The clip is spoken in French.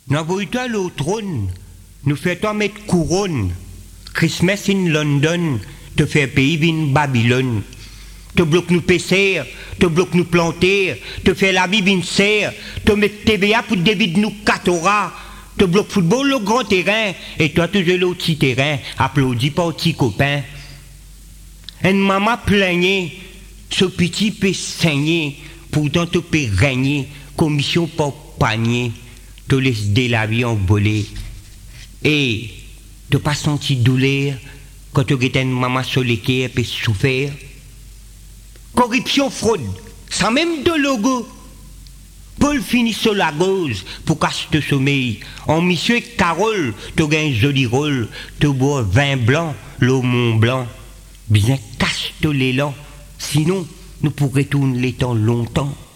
N'envoie-toi au trône, nous fait-on mettre couronne. Christmas in London, te fait pays vin Babylone. Te bloque nous pécer, te bloque nous planter, te fait la vie vin serre, te mettre TVA pour David nous catora, te bloque football le grand terrain, et toi tu joues le petit terrain, applaudi par petit copain. Un maman plaignait, ce petit peut saigner, pourtant te peut régner, commission par panier, te laisse de la vie envoler. Et te pas senti douleur quand tu as une maman sur l'équerre et souffrir. Corruption, fraude, sans même de logo. Paul finit sur la gauze pour casser le sommeil. En mission et Carole, tu as un joli rôle, tu bois vin blanc, le Mont Blanc. Bien casse l'élan, sinon nous pourrions tourner les temps longtemps.